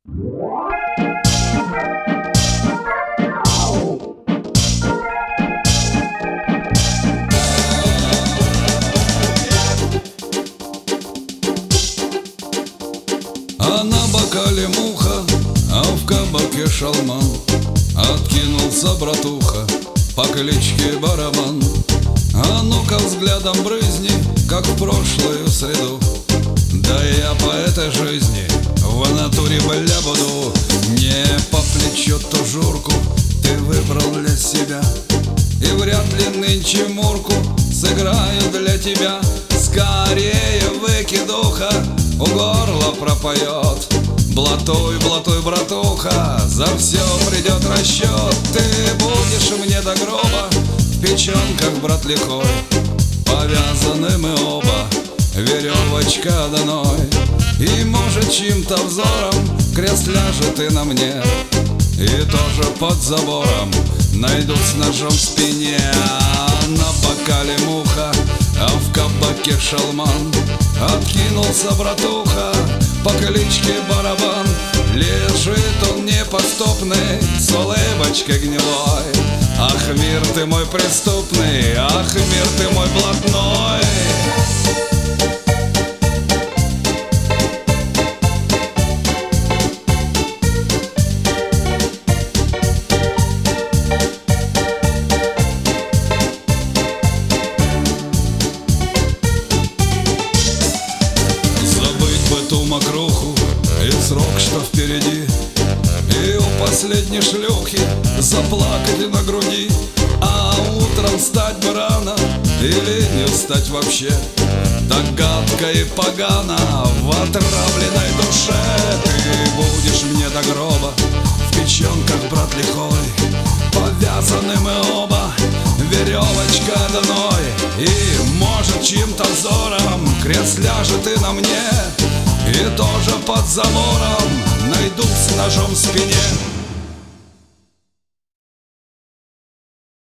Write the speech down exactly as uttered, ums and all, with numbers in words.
А на бокале муха, а в кабаке шалман. Откинулся братуха по кличке Барабан. А ну-ка взглядом брызни, как в прошлую среду. Да я по этой жизни в натуре бля буду. Не по плечу ту журку ты выбрал для себя, и вряд ли нынче мурку сыграю для тебя. Скорее выкидуха у горла пропоет. Блатуй, блатуй, братуха, за все придет расчет. Ты будешь мне до гроба в печенках, брат лихой. Повязаны мы оба, веревочка одной. И может чьим-то взором крест ляжет и на мне, и тоже под забором найдут с ножом в спине. На бокале муха, а в кабаке шалман. Откинулся братуха по кличке Барабан. Лежит он непоступный с улыбочкой гнилой. Ах, мир ты мой преступный, ах, мир ты мой блатной. Мокруху и срок, что впереди, и у последней шлюхи заплакать на груди. А утром встать бы рано или не встать вообще, так гадко и погано в отравленной душе. Ты будешь мне до гроба в печенках, брат лихой. Повязаны мы оба, веревочка одной. И может чьим-то взором крест ляжет и на мне, и тоже под забором найдут с ножом в спине.